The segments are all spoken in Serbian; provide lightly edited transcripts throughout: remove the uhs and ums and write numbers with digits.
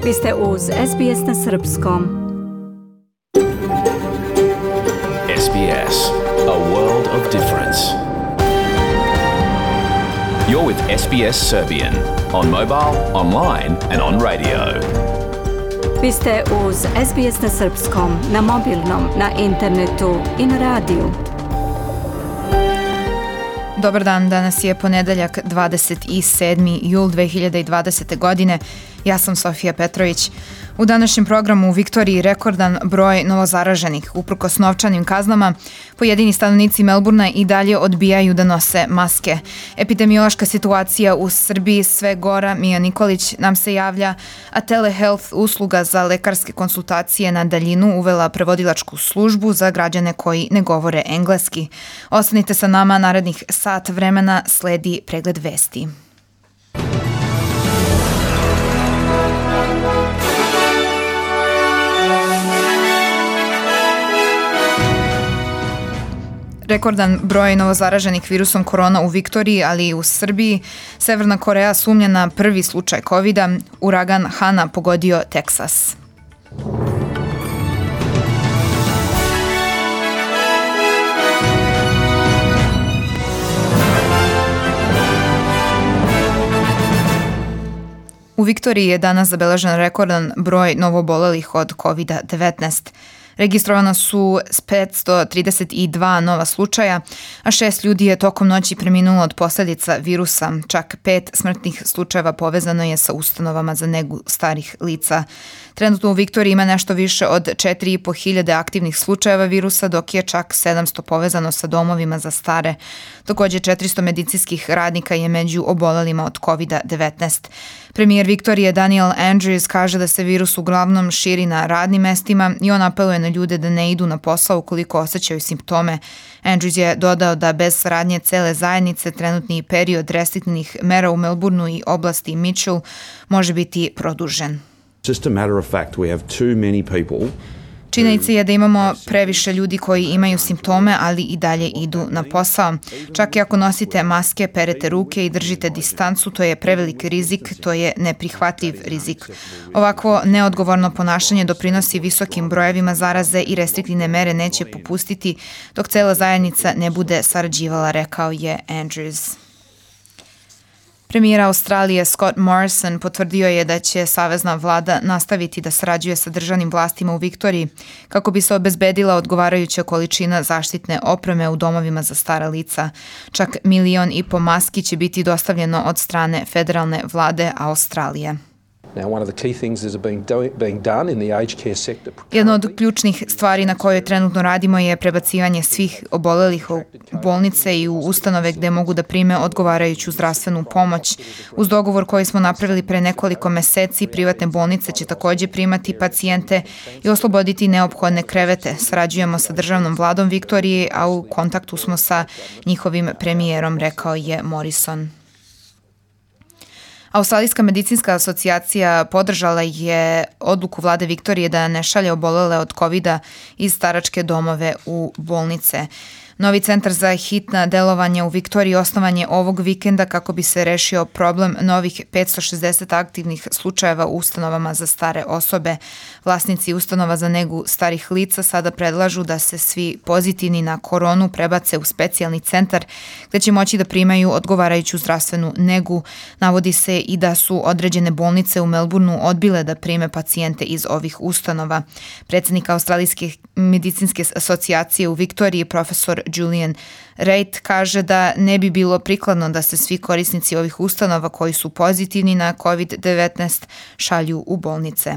Vi ste uz SBS na Srpskom. SBS, a world of difference. You're with SBS Serbian on mobile, online and on radio. Vi ste uz SBS na Srpskom, na mobilnom, na internetu i na radiju. Dobar dan, danas je ponedeljak 27. jul 2020. godine. Ja sam Sofija Petrović. U današnjem programu u Viktoriji rekordan broj novozaraženih. Uprkos novčanim kaznama, pojedini stanovnici Melburna i dalje odbijaju da nose maske. Epidemiološka situacija u Srbiji sve gora. Mija Nikolić nam se javlja, a telehealth usluga za lekarske konsultacije na daljinu uvela prevodilačku službu za građane koji ne govore engleski. Ostanite sa nama, narednih sat vremena sledi pregled vesti. Rekordan broj novozaraženih virusom korona u Viktoriji, ali i u Srbiji. Severna Koreja sumnja na prvi slučaj COVID-a. Uragan Hana pogodio Teksas. U Viktoriji je danas zabeležen rekordan broj novoobolelih od COVID-19. Registrovana su 532 nova slučaja, a 6 ljudi je tokom noći preminulo od posljedica virusa. Čak 5 smrtnih slučajeva povezano je sa ustanovama za negu starih lica. Trenutno u Viktoriji ima nešto više od 4.500 aktivnih slučajeva virusa, dok je čak 700 povezano sa domovima za stare. Također 400 medicinskih radnika je među obolelima od COVID-19. Premijer Viktorije Daniel Andrews kaže da se virus uglavnom širi na radnim mestima i on apeluje na ljude da ne idu na posao ukoliko osjećaju simptome. Andrews je dodao da bez saradnje cele zajednice trenutni period restriktivnih mera u Melbourneu i oblasti Mitchell može biti produžen. Just a matter of fact, we have too many people. Činjenica je da imamo previše ljudi koji imaju simptome, ali i dalje idu na posao. Čak i ako nosite maske, perete ruke i držite distancu, to je prevelik rizik, to je neprihvatljiv rizik. Ovakvo neodgovorno ponašanje doprinosi visokim brojevima zaraze i restriktivne mere neće popustiti dok cela zajednica ne bude sarađivala, rekao je Andrews. Premijer Australije Scott Morrison potvrdio je da će savezna vlada nastaviti da sarađuje sa državnim vlastima u Viktoriji kako bi se obezbedila odgovarajuća količina zaštitne opreme u domovima za stara lica. Čak 1,5 miliona maski će biti dostavljeno od strane federalne vlade Australije. Jedna od ključnih stvari na kojoj trenutno radimo je prebacivanje svih obolelih u bolnice i u ustanove gde mogu da prime odgovarajuću zdravstvenu pomoć. Uz dogovor koji smo napravili pre nekoliko meseci, privatne bolnice će također primati pacijente i osloboditi neophodne krevete. Sarađujemo sa državnom vladom Viktorije, a u kontaktu smo sa njihovim premijerom, rekao je Morrison. Australijska medicinska asocijacija podržala je odluku vlade Viktorije da ne šalje obolele od COVID-a iz staračke domove u bolnice. Novi centar za hitna delovanja u Viktoriji osnovan je ovog vikenda kako bi se rešio problem novih 560 aktivnih slučajeva u ustanovama za stare osobe. Vlasnici ustanova za negu starih lica sada predlažu da se svi pozitivni na koronu prebace u specijalni centar gde će moći da primaju odgovarajuću zdravstvenu negu. Navodi se i da su određene bolnice u Melbourneu odbile da prime pacijente iz ovih ustanova. Predsjednik Australijske medicinske asocijacije u Viktoriji, profesor Julian Reid, kaže da ne bi bilo prikladno da se svi korisnici ovih ustanova koji su pozitivni na COVID-19 šalju u bolnice.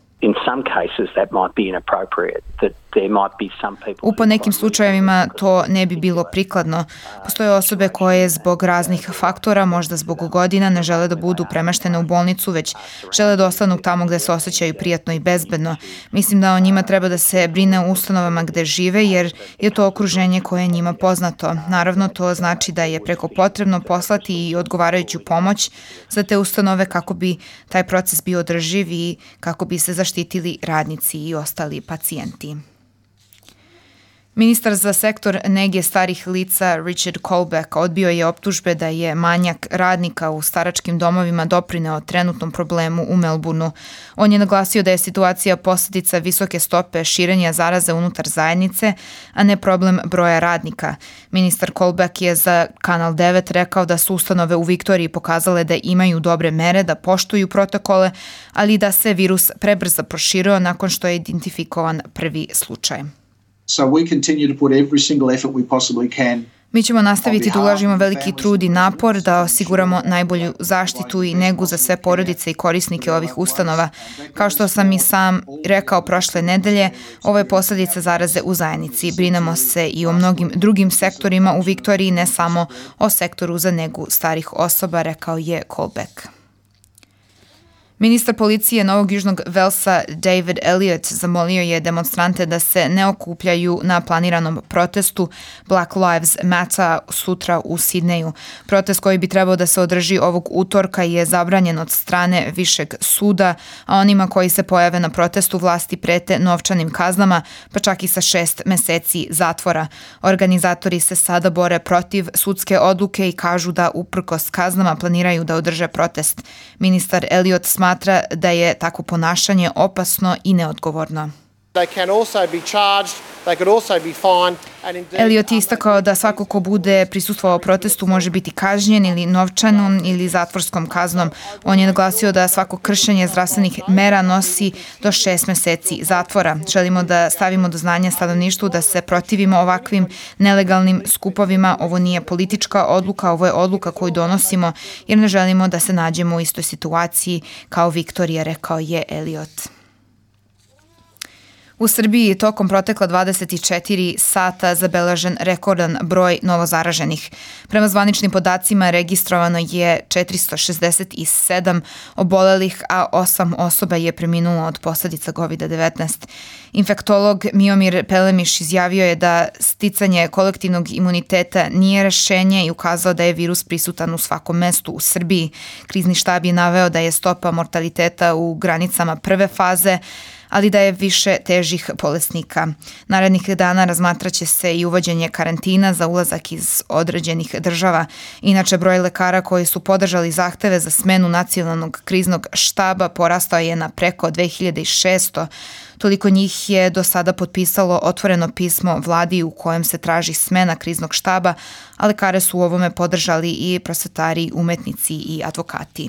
U nekim slučajevima to ne bi bilo prikladno. Postoje osobe koje zbog raznih faktora, možda zbog godina, ne žele da budu premeštene u bolnicu, već žele da ostanu tamo gde se osjećaju prijatno i bezbedno. Mislim da o njima treba da se brine u ustanovama gde žive, jer je to okruženje koje je njima poznato. Naravno, to znači da je preko potrebno poslati i odgovarajuću pomoć za te ustanove kako bi taj proces bio održiv i kako bi se zaštitili radnici i ostali pacijenti. Ministar za sektor nege starih lica Richard Colbeck odbio je optužbe da je manjak radnika u staračkim domovima doprineo trenutnom problemu u Melbourneu. On je naglasio da je situacija posledica visoke stope širenja zaraze unutar zajednice, a ne problem broja radnika. Ministar Colbeck je za Kanal 9 rekao da su ustanove u Viktoriji pokazale da imaju dobre mere, da poštuju protokole, ali da se virus prebrzo proširio nakon što je identifikovan prvi slučaj. So we continue to put every single effort we possibly can. Mi ćemo nastaviti da ulažimo veliki trud i napor da osiguramo najbolju zaštitu i negu za sve porodice i korisnike ovih ustanova. Kao što sam i sam rekao prošle nedelje, ovo je posljedica zaraze u zajednici. Brinemo se i o mnogim drugim sektorima u Viktoriji, ne samo o sektoru za negu starih osoba, rekao je Colbeck. Ministar policije Novog Južnog Velsa David Elliott zamolio je demonstrante da se ne okupljaju na planiranom protestu Black Lives Matter sutra u Sidneju. Protest koji bi trebao da se održi ovog utorka je zabranjen od strane Višeg suda, a onima koji se pojave na protestu vlasti prete novčanim kaznama, pa čak i sa 6 meseci zatvora. Organizatori se sada bore protiv sudske odluke i kažu da uprkos kaznama planiraju da održe protest. Ministar Elliott smatra da je takvo ponašanje opasno i neodgovorno. Elliott je istakao da svako ko bude prisustvovao protestu može biti kažnjen ili novčanom ili zatvorskom kaznom. On je naglasio da svako kršenje zdravstvenih mera nosi do 6 meseci zatvora. Želimo da stavimo do znanja stanovništvu da se protivimo ovakvim nelegalnim skupovima. Ovo nije politička odluka, ovo je odluka koju donosimo jer ne želimo da se nađemo u istoj situaciji kao Viktorija, rekao je Elliott. U Srbiji tokom protekla 24 sata zabeležen rekordan broj novozaraženih. Prema zvaničnim podacima registrovano je 467 obolelih, a 8 osoba je preminulo od posljedica COVID-19. Infektolog Miomir Pelemiš izjavio je da sticanje kolektivnog imuniteta nije rešenje i ukazao da je virus prisutan u svakom mestu u Srbiji. Krizni štab je naveo da je stopa mortaliteta u granicama prve faze, ali da je više težih bolesnika. Narednih dana razmatraće se i uvođenje karantina za ulazak iz određenih država. Inače, broj lekara koji su podržali zahteve za smenu nacionalnog kriznog štaba porastao je na preko 2600. Toliko njih je do sada potpisalo otvoreno pismo vladi u kojem se traži smena kriznog štaba, a lekare su u ovome podržali i prosvetari, umetnici i advokati.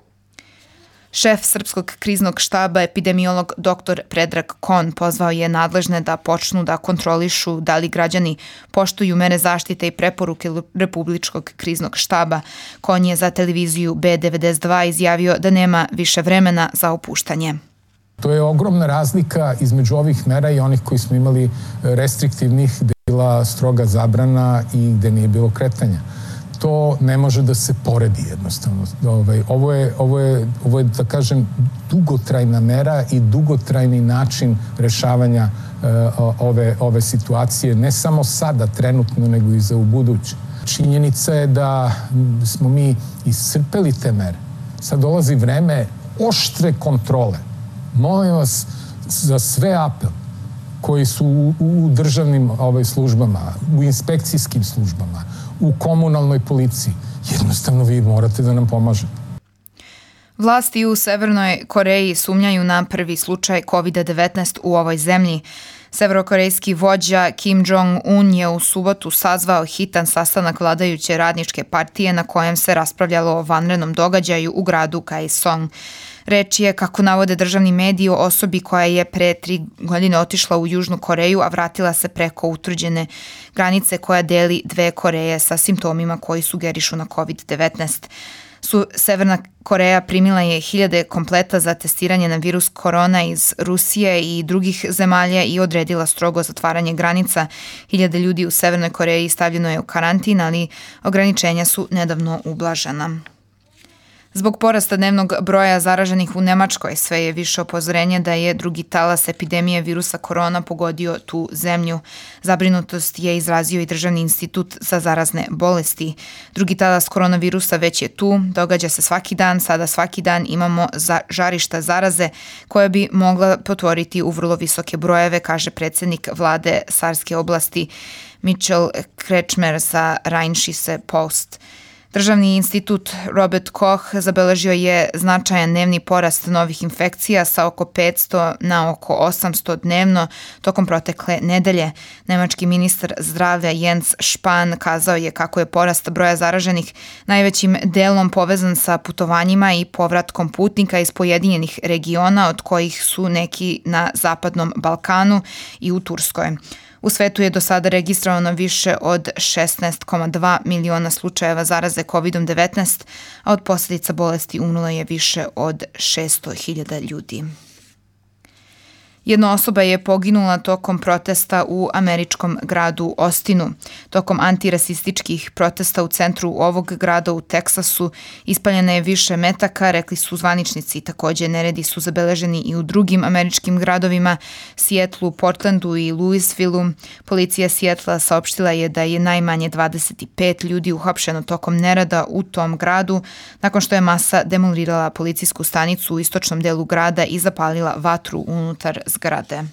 Šef Srpskog kriznog štaba, epidemiolog dr. Predrag Kon, pozvao je nadležne da počnu da kontrolišu da li građani poštuju mere zaštite i preporuke Republičkog kriznog štaba. Kon je za televiziju B92 izjavio da nema više vremena za opuštanje. To je ogromna razlika između ovih mera i onih koji smo imali restriktivnih, gde je bila stroga zabrana i gde nije bilo kretanja. To ne može da se poredi jednostavno. Ovo je, da kažem, dugotrajna mera i dugotrajni način rešavanja ove situacije, ne samo sada, trenutno, nego i za ubuduće. Činjenica je da smo mi iscrpeli te mere. Sad dolazi vreme oštre kontrole. Molim vas za sve apel koji su u državnim službama, u inspekcijskim službama, u komunalnoj policiji. Jednostavno vi morate da nam pomažete. Vlasti u Severnoj Koreji sumnjaju na prvi slučaj COVID-19 u ovoj zemlji. Severnokorejski vođa Kim Jong-un je u subotu sazvao hitan sastanak vladajuće radničke partije na kojem se raspravljalo o vanrednom događaju u gradu Kaesong. Reč je, kako navode državni mediji, o osobi koja je pre 3 godine otišla u Južnu Koreju, a vratila se preko utvrđene granice koja deli dve Koreje sa simptomima koji sugerišu na COVID-19. Severna Koreja primila je 1000 kompleta za testiranje na virus korona iz Rusije i drugih zemalja i odredila strogo zatvaranje granica. 1000 ljudi u Severnoj Koreji stavljeno je u karantin, ali ograničenja su nedavno ublažena. Zbog porasta dnevnog broja zaraženih u Nemačkoj, sve je više upozorenje da je drugi talas epidemije virusa korona pogodio tu zemlju. Zabrinutost je izrazio i Državni institut za zarazne bolesti. Drugi talas koronavirusa već je tu, događa se svaki dan, sada svaki dan imamo žarišta zaraze koja bi mogla potvoriti u vrlo visoke brojeve, kaže predsjednik vlade Sarske oblasti Michael Kretschmer za Rheinische Post. Državni institut Robert Koch zabeležio je značajan dnevni porast novih infekcija sa oko 500 na oko 800 dnevno tokom protekle nedelje. Nemački ministar zdravlja Jens Spahn kazao je kako je porast broja zaraženih najvećim delom povezan sa putovanjima i povratkom putnika iz pojedinjenih regiona, od kojih su neki na Zapadnom Balkanu i u Turskoj. U svetu je do sada registrovano više od 16,2 miliona slučajeva zaraze COVID-19, a od posljedica bolesti umrlo je više od 600.000 ljudi. Jedna osoba je poginula tokom protesta u američkom gradu Austinu. Tokom antirasističkih protesta u centru ovog grada u Teksasu ispaljena je više metaka, rekli su zvaničnici. Također neredi su zabeleženi i u drugim američkim gradovima, Seattlu, Portlandu i Louisvilleu. Policija Seattla saopštila je da je najmanje 25 ljudi uhapšeno tokom nerada u tom gradu, nakon što je masa demolirala policijsku stanicu u istočnom delu grada i zapalila vatru unutar zgrade.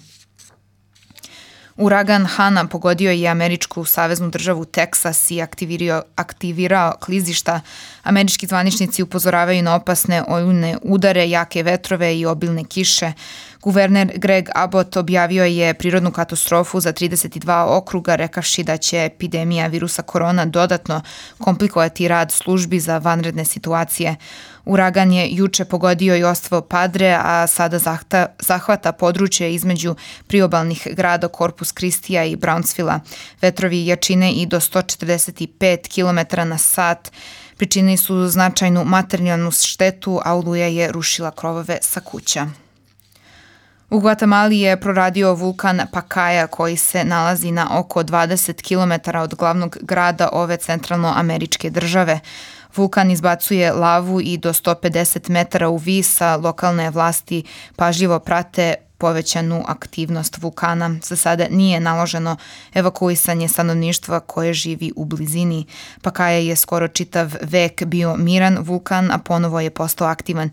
Uragan Hana pogodio je američku saveznu državu Teksas i aktivirao klizišta. Američki zvaničnici upozoravaju na opasne olujne udare, jake vetrove i obilne kiše. Guverner Greg Abbott objavio je prirodnu katastrofu za 32 okruga, rekavši da će epidemija virusa korona dodatno komplikovati rad službi za vanredne situacije. Uragan je juče pogodio i ostrvo Padre, a sada zahvata područje između priobalnih grada Corpus Christija i Brownsvilla. Vetrovi jačine i do 145 km na sat pričinili su značajnu materijalnu štetu, a oluja je rušila krovove sa kuća. U Gvatemali je proradio vulkan Pacaya koji se nalazi na oko 20 km od glavnog grada ove centralnoameričke države. Vulkan izbacuje lavu i do 150 metara u vis, a lokalne vlasti pažljivo prate povećanu aktivnost vulkana. Za sada nije naloženo evakuisanje stanovništva koje živi u blizini. Pacaya je skoro čitav vek bio miran vulkan, a ponovo je postao aktivan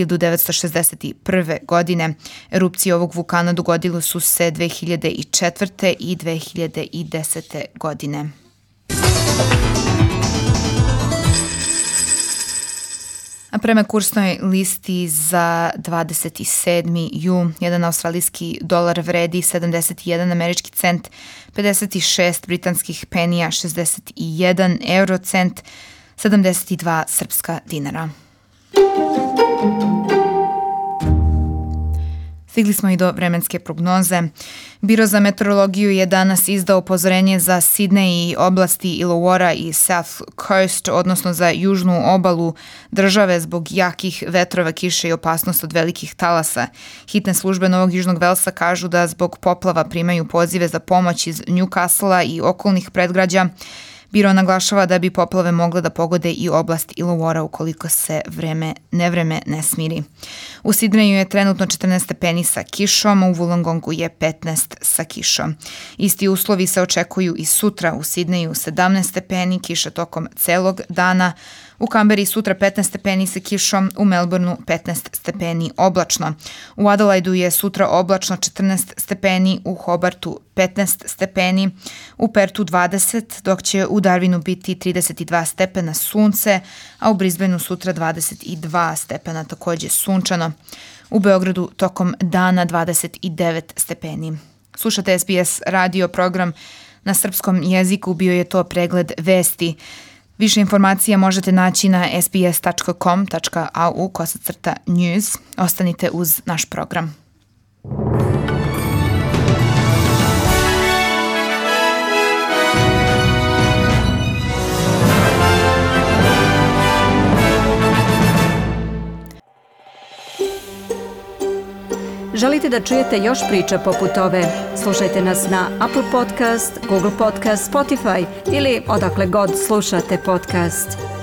1961. godine. Erupcije ovog vulkana dogodile su se 2004. i 2010. godine. A prema kursnoj listi za 27. jul, jedan australijski dolar vredi 71 američki cent, 56 britanskih penija, 61 eurocent, 72 srpska dinara. Stigli smo i do vremenske prognoze. Biro za meteorologiju je danas izdao upozorenje za Sidney i oblasti Illawarra i South Coast, odnosno za južnu obalu države zbog jakih vetrova, kiše i opasnost od velikih talasa. Hitne službe Novog Južnog Velsa kažu da zbog poplava primaju pozive za pomoć iz Newcastle i okolnih predgrađa. Biro naglašava da bi poplave mogle da pogode i oblast Illawarra ukoliko se nevreme ne smiri. U Sidneju je trenutno 14 stepeni sa kišom, a u Wollongongu je 15 sa kišom. Isti uslovi se očekuju i sutra. U Sidneju 17 stepeni, kiša tokom celog dana. U Kamberi sutra 15 stepeni sa kišom, u Melbourneu 15 stepeni oblačno. U Adelaidu je sutra oblačno 14 stepeni, u Hobartu 15 stepeni, u Pertu 20, dok će u Darwinu biti 32 stepena sunce, a u Brisbaneu sutra 22 stepena također sunčano. U Beogradu tokom dana 29 stepeni. Slušate SBS radio program na srpskom jeziku, bio je to pregled vesti. Više informacija možete naći na sbs.com.au/news. Ostanite uz naš program. Želite da čujete još priča poput ove? Slušajte nas na Apple Podcast, Google Podcast, Spotify ili odakle god slušate podcast.